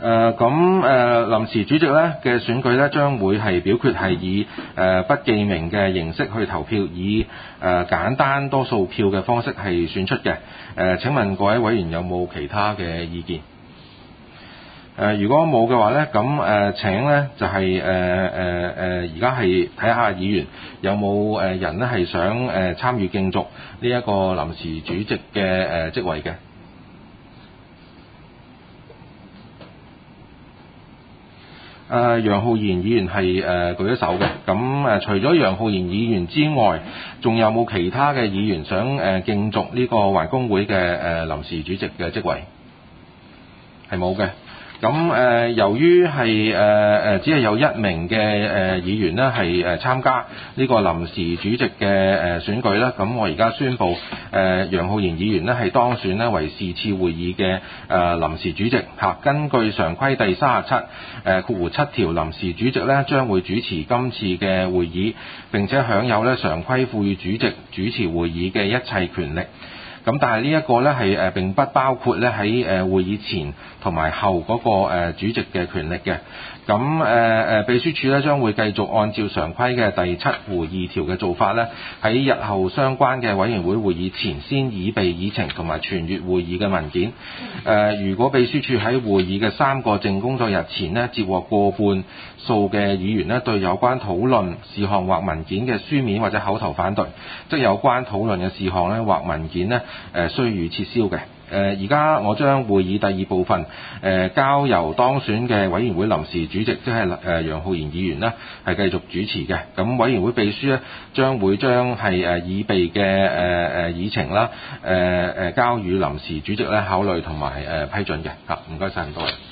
臨時主席咧嘅選舉咧將會係表決係以不記名嘅形式去投票，以簡單多數票嘅方式係選出嘅。請問各位委員有冇其他嘅意見？如果冇嘅話咧，咁請咧就係而家係睇下議員有冇人咧係想參與競逐呢一個臨時主席嘅職位嘅。楊浩然議員係舉咗手嘅，咁除咗楊浩然議員之外，仲有冇其他嘅議員想競逐呢個環工會嘅臨時主席嘅職位？係冇嘅。咁由於係只係有1名嘅議員呢係參加呢個臨時主席嘅選舉啦，咁我而家宣布楊浩然議員呢係當選呢為是次會議嘅臨時主席嚇。根據常規第37(7) 條，臨時主席呢將會主持今次嘅會議，並且享有呢常規賦予主席主持會議嘅一切權力。咁但係呢一個咧係並不包括咧喺會議前同埋後嗰個主席嘅權力嘅。咁秘書處咧將會繼續按照常規嘅第7(2) 條嘅做法咧，喺日後相關嘅委員會會議前先擬備議程同埋傳閱會議嘅文件。如果秘書處喺會議嘅3個正工作日前呢接獲過半數嘅議員呢對有關討論事項或文件嘅書面或者口頭反對，即有關討論嘅事項呢或文件呢須予撤銷嘅。而家我將會議第2部分交由當選嘅委員會臨時主席，即係楊浩然議員呢係繼續主持嘅。咁委員會秘書呢將會將係已備嘅議程啦交予臨時主席咧考慮同埋批准嘅。唔該晒咁多位。